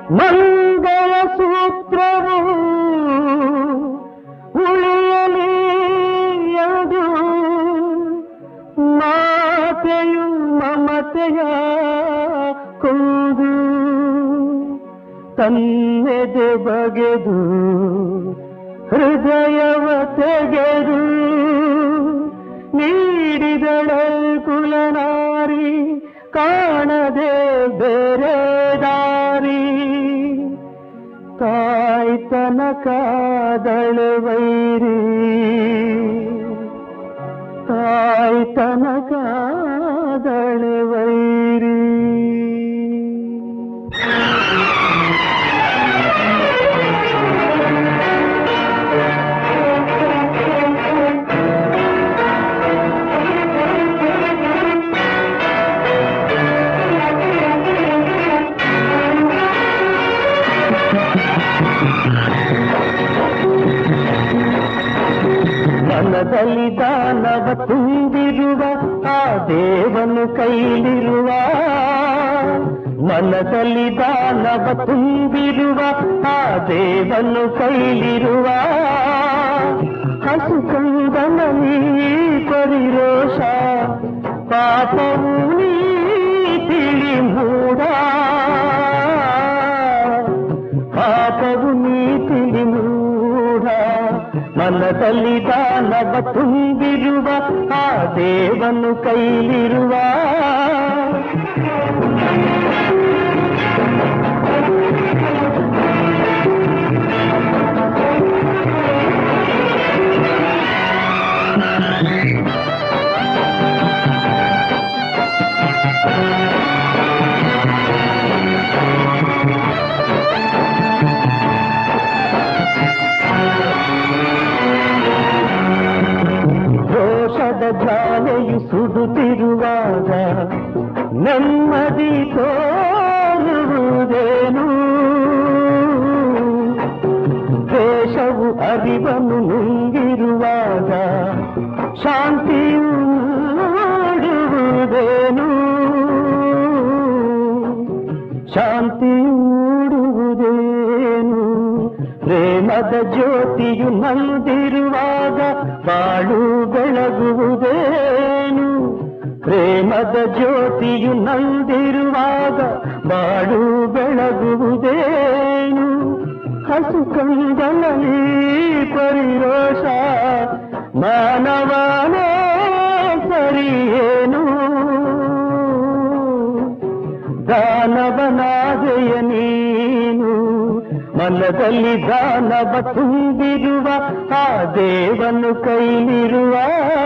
ಮಂಗಳ ಸೂತ್ರವು ಉಳಿಯಲಿ ಅದು ಮಾತೆಯು ಮಮತೆಯ ಕೊಂದು ತನ್ನೆದೆ ಬಗೆದು ಹೃದಯವ ತೆಗೆದು ನೀಡಿದಳೆ ಕುಲನಾರಿ ಕಾಣದೆ ಬೇರೆ ದಾರಿ ತಾಯ್ತನ ಕಾದಳೆ ವೈರಿ ತಾಯ್ತನ ಕಾದಳೆ ವೈರಿ ಮನದಲ್ಲಿ ದಾನವ ತುಂಬಿರುವ ಆ ದೇವನು ಕೈಲಿರುವ ಮನದಲ್ಲಿ ದಾನವ ತುಂಬಿರುವ ಆ ದೇವನು ಕೈಲಿರುವ ಹಸು ಕಂದನಲ್ಲಿ ಪರಿರೋಷ ಪಾಪವು ನೀ ತಿಳಿ ಮೂಡ ಪಾಪವು ನೀ ತಿಳಿ ಮೂಢ ಮನದಲ್ಲಿ ದಾನವ ತುಂಬಿರುವ ಆ ದೇವನು ಕೈಲಿರುವ ಜ್ವಾಲೆಯು ಸುಡುತ್ತಿರುವಾಗ ನೆಮ್ಮದಿ ತೋರುವುದೇನು ದೇಶವು ಅರಿವನ್ನು ನುಂಗಿರುವಾಗ ಶಾಂತಿಯು ಮೂಡುವುದೇನು ಶಾಂತಿಯು ಮೂಡುವುದೇನು ಪ್ರೇಮದ ಜ್ಯೋತಿಯು ನಂದಿರುವಾಗ ಬಾಳು ಬೆಳಗುವುದೇನು ಪ್ರೇಮದ ಜ್ಯೋತಿಯು ನಂದಿರುವಾಗ ಬಾಳು ಬೆಳಗುವುದೇನು ಹಸು ಕಂದನಲ್ಲಿ ಪರಿರೋಷ ಮಾನವನೇ ಸರಿಯೇನು ದಾನವನಾದೆಯ ನೀನು ಮನದಲ್ಲಿ ದಾನವ ತುಂಬಿರುವ ಆ ದೇವನು ಕೈಲಿರುವ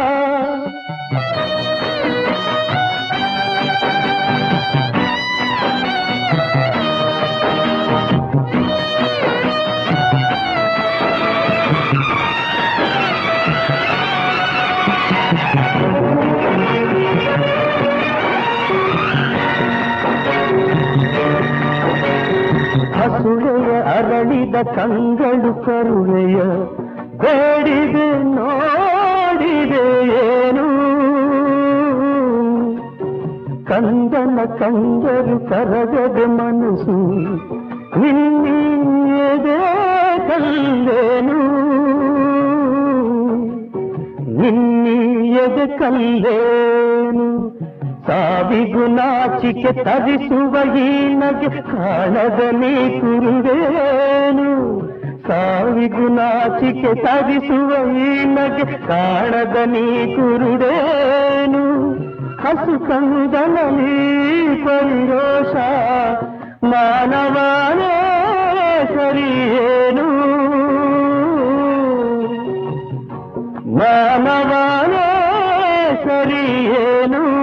ಹಸುಳೆಯ ಅರಳಿದ ಕಂಗಳು ಕರುಳೆಯ ಬೇಡಿದೆ ನೋಡಿದೆ ಏನು ಕಂದನ ಕಂದರು ಕರಗದ ಮನಸ್ಸು ನಿನ್ನಿಯದೆ ಕಲ್ಲೇನು ನಿನ್ನಿಯದೆ ಕಲ್ಲೇನು ಸಾವಿಗೂ ನಾಚಿಕೆ ತರಿಸುವ ಹೀನಗೆ ಕಾಣದ ನೀ ಕುರುವೇನು ಸಾವಿಗೂ ನಾಚಿಕೆ ತರಿಸುವ ಹೀನಗೆ ಕಾಣದ ನೀ ಕುರುಡೇನು ಹಸು ಕಂದನಲ್ಲಿ ಪರಿರೋಷ ಮಾನವನೇ ಸರಿಯೇನು ಮಾನವನೇ ಸರಿಯೇನು